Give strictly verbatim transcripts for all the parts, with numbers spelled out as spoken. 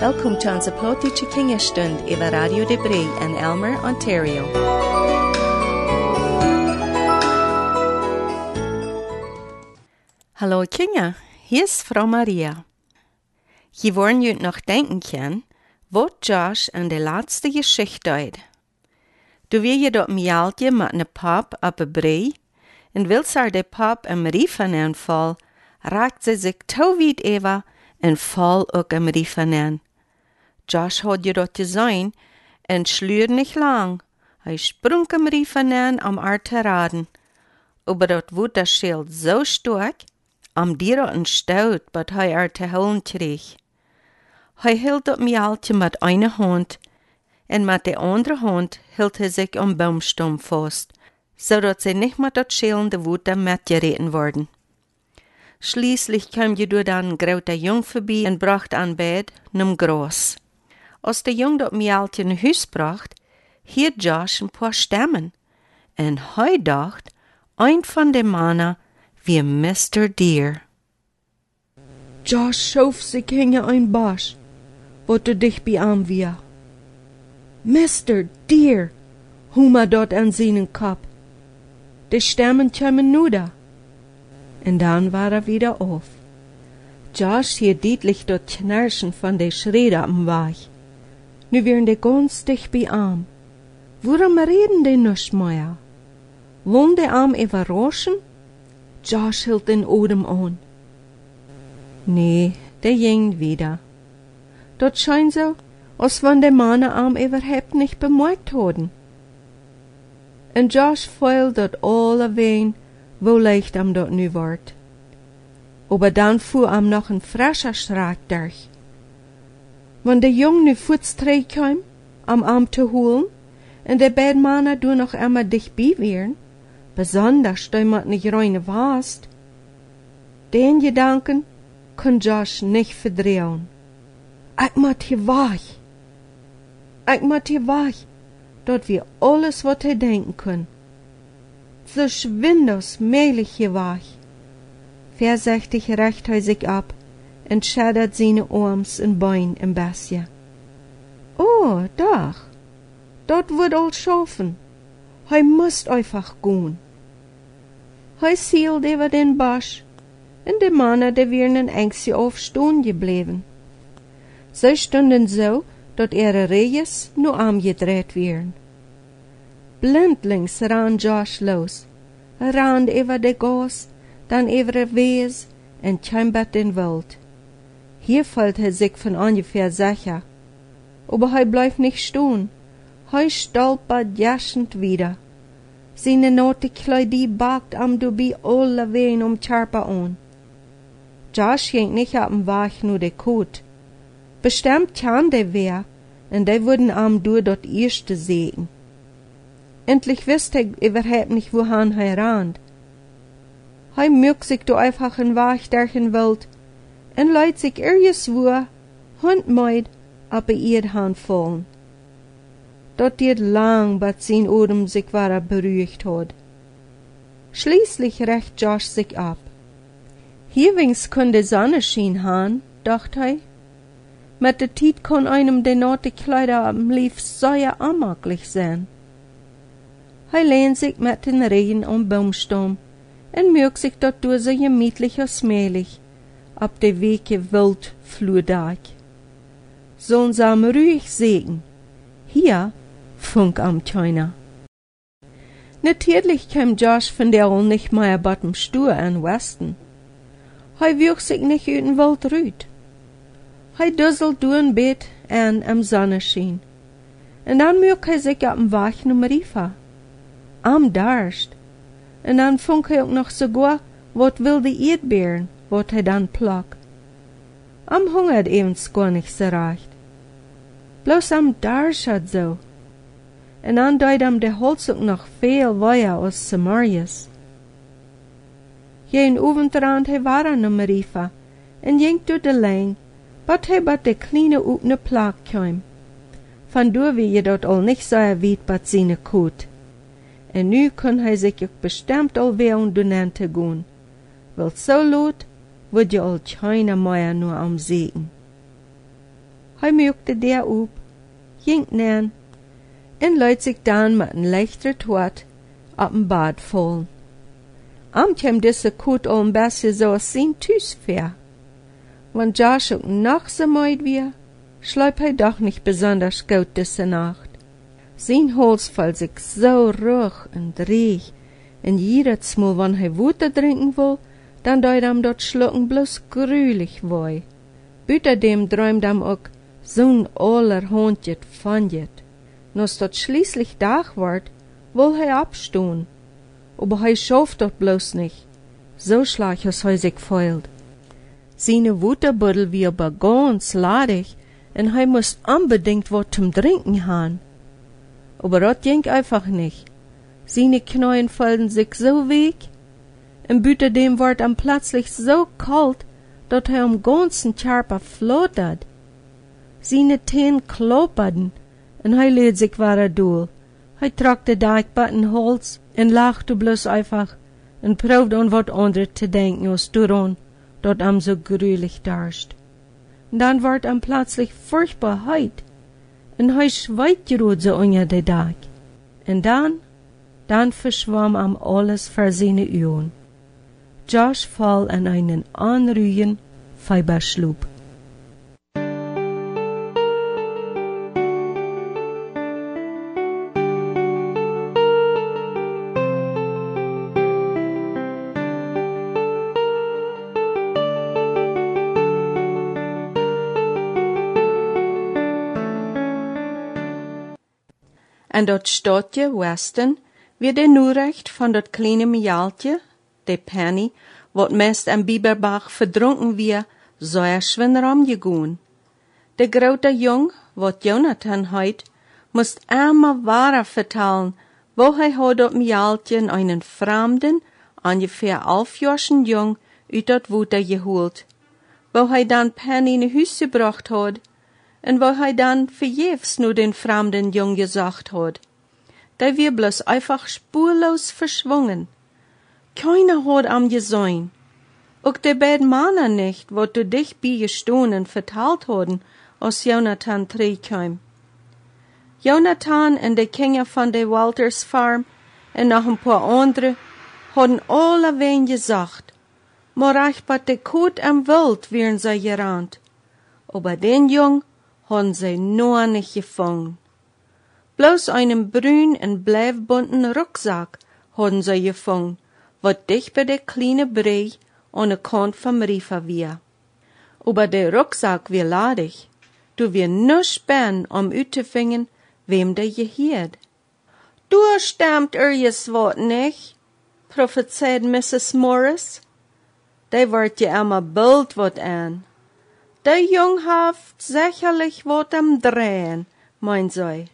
Welkom til onze poëtische kingerstund over Radio de Bree in Elmer, Ontario. Hallo Kinder, hier ist Frau Maria. Je wollen jullie nog denken können, wat Josh in de laatste Geschichte deed. Du wil je dat mjaltje met een pap op een brei, en wil ze de pap een riefen aanval, raakt ze zich touw wiet even en val ook een riefen aan. Josh had je dat gezien en schluur niet lang. Hij sprong hem riefen aan om haar te raden. Aber dat wordt dat schild zo sterk, om die dat een stout, wat hij haar te houden kreeg. Hij hield dat mjaltje met een hand, en met de andere hand hield hij zich om boomstam vast, zodat ze niet met dat schilende woede metgereten worden. Schließlich kwam je door dan een grote jong voorbij en bracht aan bed nem gras. Als de jong dat mjaltje naar huis bracht, hield Josh een paar stemmen, en hij dacht, een van de mannen wie mister Deer. Josh schoof zich hinge een bosch, wat er dicht bij aan weer. mister Deer, hoe maar dat aan zijn kop. De stemmen kwamen nuda. En dan war er wieder auf. Josh hielt deutlich dat Knarschen von de Schrede am Weg. Nu wären de ganz dicht bei am. Worum reden de nicht mehr? Wollen de am überraschen? Josh hielt den Odem an. Nee, de ging wieder. Dat scheint so, als wenn de Mannen am überhaupt nicht bemerkt hadden. En Josh feil dat alle ween, wo leicht am dort nu ward. Aber dann fuhr am noch ein frischer Schrak durch. Wenn der Jung nu voetstreek kwam, am Arm te holen, en de beiden Mannen du noch einmal dicht bei wären, besonders da mat nicht reine warst, den Gedanken kann Josh nicht verdrehen. Ich mat hier wach. Ich mat hier wach, dort wir alles, wat hij denken können. So schwindelsmählich hier wach. Vorsichtig recht hij sich ab und schädert seine Arms und Bein im Bässchen. Oh, doch, dort wird all schaffen. Hij muss einfach gehen. Hij zielt über den Bosch, und die Männer, die wären ein Ängstchen auf stehen geblieben. Sie stunden so, dat ihre Rejes nur angedreht wären. Blindlings ran Josh los. Er ran über de Gas, dann über de Wees en kwam bij den Wald. Hier fällt er sich von ungefähr sicher. Aber er bleibt nicht stehen. Er stolpert jaschend wieder. Seine natte Kleidie bakt am Dubi alle wehen um Charpa an. Josh ging nicht ab dem Weg nur de Kot. Bestimmt kann de wer, en de würden am durch dort erste sehen. Endlich wisst er überhaupt nicht, wohin er rannt. Er mögt sich do einfach ein Weg durch den Wald en leidt sich irgendwo, Hundmeid, ab ihr Hand fallen. Dort geht lang, bat sein Odem sich war beruhigt hat. Schließlich recht Josh sich ab. Hier wenigstens kann die Sonne schien han, dacht er. Mit der Tiet kann einem de natte Kleider am lief sehr amaglich sein. Hij lehnt sich mit den Regen am Baumstamm en mögt sich dort durch so gemütlich und smählich ab de weke Wildflurdach. Sollen sie am ruhig sägen. Hier funk am China. Natürlich kam Josh von der all nicht mehr bottom Stuhr an Westen. Hij wirkt sich nicht in den Wald rüt. Hij dusselt durch ein Bett an am Sonnenschein. En dan mögt hij sich ab dem Weg nummer Rifa. Am Darst. En dan funk hij ook nog sogar wat wilde Erdbeeren, wat hij dan plak. Am hungert evens gar nicht so recht. Bloß am Darst hat so. En dan deut am de Holz ook noch veel weiter als Samarias. Jeden Oventrand hij war an nummer Rifa, en ging door de lijn, bat hij bat de kleine oepne plak kwam. Vandoor wie je dat al nicht so erwiet bat seine Kot. En nu kon hij zich ook bestimmt alweer om doen te gaan, want zo laat wordt je al keine meer nur am Segen. Hij mukte der op, ging neer, en luid zich dan met een lichter toet op een bad vallen. Am kwam deze koet al een beetje zoals zijn thuis ver. Want Josh ook nog zo mooi weer, schliep hij doch nicht besonders gut diese Nacht. Sein Hals voll sich so ruhig und dreig, en jedes Mal, wenn hij Water trinken will, dann deut am dort schlucken bloß grülich wei. Büter dem träumt am auch so'n allerhondjet vanjet. Nos dort schließlich Tag ward, will hij abstehen. Aber hij schafft dort bloß nicht. So schlag has hij sich feilt. Seine Waterbuddel wie aber ganz ladig, en hij muss unbedingt wat zum Trinken haben. Aber das ging einfach nicht. Seine Knien fallen sich so weg, en büter dem ward am plötzlich so kalt, dat hij am ganzen Körper flottert. Seine Teen klopperten, en hij leed sich wahrer doel. Hij trok de Deichbatten Holz en lachte bloß einfach en proefde an wat andere te denken als daran, dat am so grülich darscht. Dan ward am plötzlich furchtbar heit, en hij schweigt so unter de Dag. En dan, dan verschwamm am alles vor seine Augen. Josh fall in einen anruhigen Fieberschlaf. En dat stadje Weston weer de Noerecht van dat kleine Mijaltje, de Penny, wat meest am Biberbach verdronken wie, so er schwinderam gegaan. De grote Jung, wat Jonathan heit, moest einmal wahrer vertellen, wo hij had dat Mijaltje in einen fremden, ungefähr elfjährigen Jung uit dat Water geholt, wo hij dan Penny in huis gebracht had, en wo hij dan verjefs nur den fremden Jung gesagt had. Der wir bloß einfach spurlos verschwungen. Keiner hat am gesehen. Auch die beiden Männer nicht, wo du dich beigestohlen verteilt hadden, als Jonathan zurückkam. Jonathan und die Kinder von der Walters Farm und noch ein paar andere hadden alle wen gesagt, maar ich bei der Kot am Wild wären sie gerannt. Aber den Jung hadden sie nur nicht gefangen. Bloß einen brün und bleifbunten Rucksack hadden sie gefangen, wat dicht bei der kleine Brei an der Kant vom Riefer war. Aber der Rucksack war ladig, du wir nur sperren, um uitzufinden, wem der gehört. Du stammt erjes wat nicht, prophezeit Missus Morris. Der wird ja immer bald wat an. Der Jung haft sicherlich wat am Drehen, meint sie.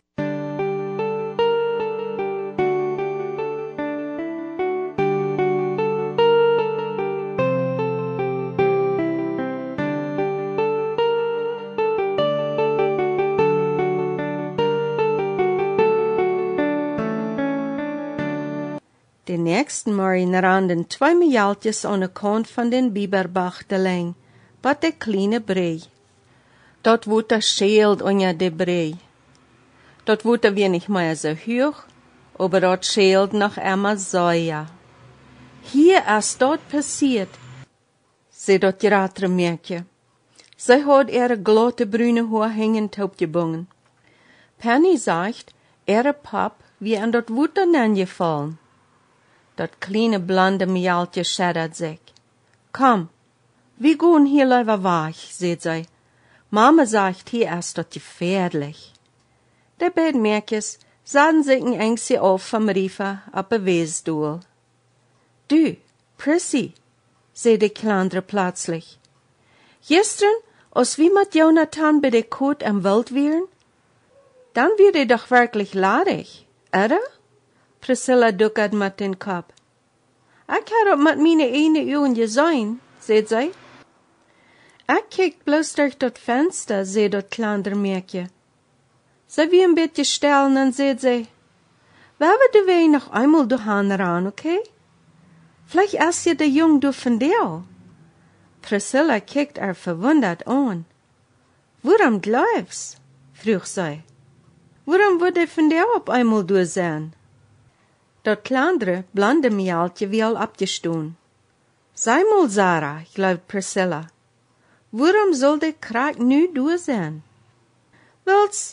Den nächsten Morgen randen zwei Mijaltjes an der Kant von den Biberbach de Leng, bei der kleine Brei. Dort wurde der Schält unter der Brei. Dort wurde wir nicht mehr so hoch, aber dort schält noch einmal Säuer. Hier ist dort passiert, sie dort gerade Mädchen. Sie hat ihre glatte brüne Haar hängend aufgebungen. Penny sagt, ihre Pap wie an dort Wutter gefallen. Dat kleine blonde Mijaltje schädert sich. Komm, wir gehen hier lieber weg, sagt sie. Mama sagt, hier ist das gefährlich. Die beiden Mädchen sahen sich ein Ängstchen auf vom Riefer ab der Wesstuhl. Du, Prissy, sagt die Kleine plötzlich. Gestern, als wir mit Jonathan bei der Kot am Wald wären, dann wird er doch wirklich ladig, oder? Priscilla duckert mit den Kopf. Ich habe mit meine eine Augen gesehen, sagt sie. Ich kick bloß durch das Fenster, sagt das kleine Mädchen. Sie wie ein bisschen stellen und sagt sie, werden du weh noch einmal daheim ran, okay? Vielleicht ist ja der Jung du von dir. Priscilla kickt er verwundert an. Waarom läufst? Vroeg zij. Waarom wordt hij van jou op einmal door zijn? Dat kleinere, blonde Mialtje wie al abgestoen. Sei mal, Sarah, glaubt Priscilla. Waarom soll der Kraak nu door zijn? Wels,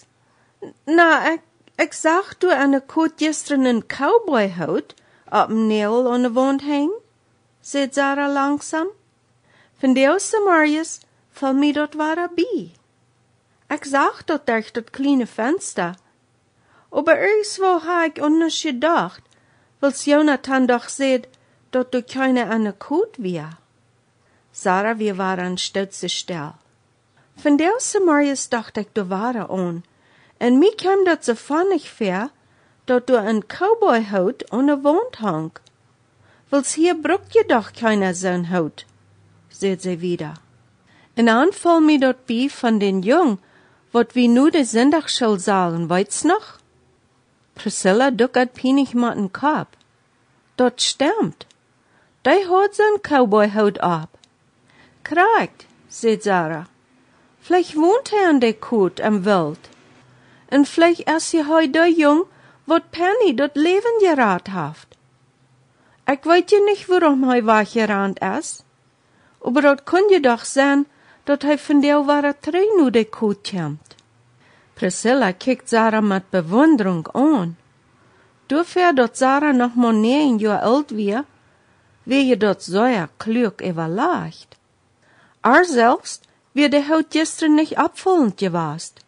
na, ik, ik zag du aan de koot gisteren een cowboyhoed op een nail aan de wand hang, zei Sarah langzaam. Van de Marius val me dat waar bij. Ik zag dat durch dat kleine Fenster. Aber irgendwo ha ik anders gedacht, als Jonathan doch seht, dat du keine an de koot wär. Sarah, wir waren stutze still. Von der Marius dacht ik du ware an, en mir kam dat so funnig vor, dat du een cowboyhoed an de wand hang. Wels hier bruckt je doch keiner zo'n hout, seht sie wieder. En aan val mir dat bij van den Jung, wat wie nu de Sonntagsschule sagen, weit's noch? Priscilla duckert pinig mit den Kopf. Dat stimmt. Die hat so'n Cowboyhut ab. Kraakt, sagt Sarah. Vielleicht wohnt er an der Koot am Wild. En vielleicht ist je heu der Jung, wat Penny dat Leben gerat haft. Ich weet je nicht, warum hij weggerannt is. Aber dat kun je doch sein, dat hij von der ware Trei nu de Koot komt. Priscilla kijkt Sarah mit Bewunderung an. Dafür, dat Sarah noch mal neun Jahr alt wär, wär je dat so klug überlegt. Er selbst wär de Haut gestern nicht abfallend gewast.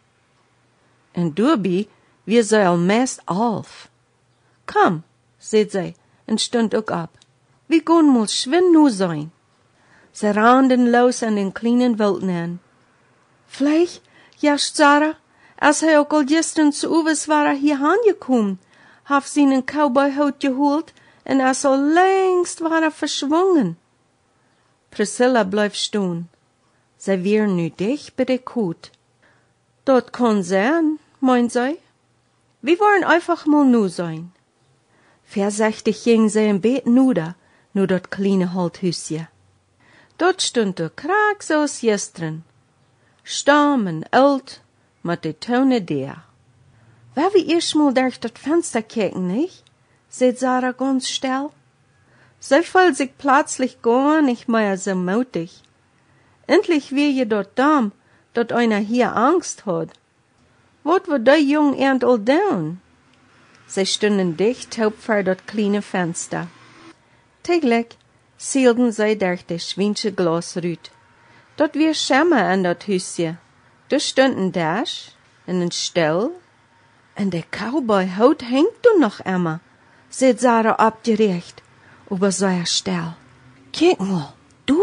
En dabei wär sie al meest auf. Komm, sagt sie, en stund ook ab. Wir gehen mal schwind nu sein. Sie rannten los an den kleinen Wildnen. Vielleicht, jascht Sarah, als hij ook al gestern zu Uwes war hier angekommen, haf sie einen Cowboyhut geholt en er so längst war er verschwungen. Priscilla bleib stehen. Sie wär nu dicht bei der Koot. Dort kann sein, meint sie. Wir wollen einfach mal nu sein. Vorsichtig ging sie im Bett nuder, nur dort kleine Holthüsje. Dort stund der Kraak so als gestern. Stamm en alt, mit de Töne der. Wer wie erst mal durch das Fenster kicken, nicht? Seht Sarah ganz still. Sie fühlt sich plötzlich gar nicht mehr so mutig. Endlich wär je dort dam, dat einer hier Angst hat. Wat wird der Jung ernt all down? Sie stünden dicht taub vor dat kleine Fenster. Täglich zielten sie durch de schwinsche Glasrüt. Dort wär Schimmer an dat Hüsje. Da stünden Dash in den Stall. En der Cowboy-Hut hängt du noch immer, seht Sarah abgeregt, über so Stall. Kijk mal, du!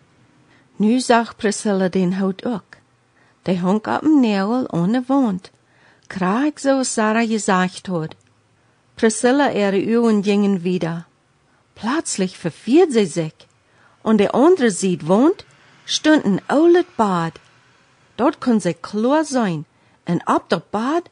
Nu zag Priscilla den Hut ook. Der hang op een Nägel an der Wand, kraag so as Sarah gesagt hat. Priscilla ihre Augen gingen wieder. Plötzlich verfiert sie sich, und der andere sieht Wand, stund ein oulet Bad. Dort kon sie klar sein, en ab dat Bad.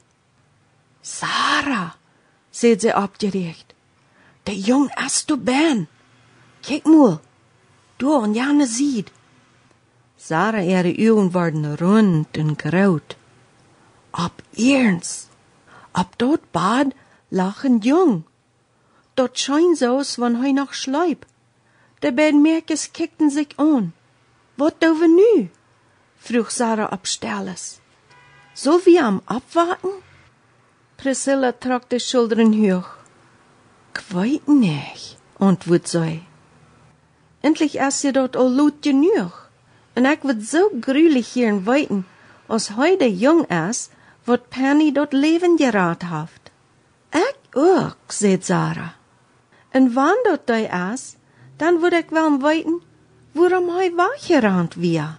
Sarah, seht sie abgeregt, der Jung ist du ben. Kijk mal, du und Jane sieht. Sarah ihre Augen waren rund und graut. Ab ernst, ab dort Bad lag ein Jung. Dort scheint so, als wenn hij noch schleip. De beiden Mädchen kickten sich an. Wat doen we nu? Vroeg Sarah abstelles. Soll wir am abwarten? Priscilla trug die Schultern hoch. Ich weet nicht, antwortet sie. Endlich ist sie dort all laut genug. Und ich wird so grülich hier weiten, als heute jung ist, wat Penny dort Leben gerat haft. Ich auch, sagt Sarah. Und wann dort da ist, dann würd ich wel weiten, warum hij weggerannt wär.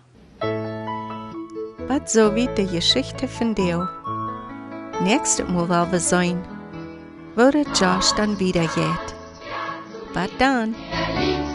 Wat so wie die Geschichte von Deo. Nächstes Mal will wir sein, wo der Josh dann wieder geht. But dann.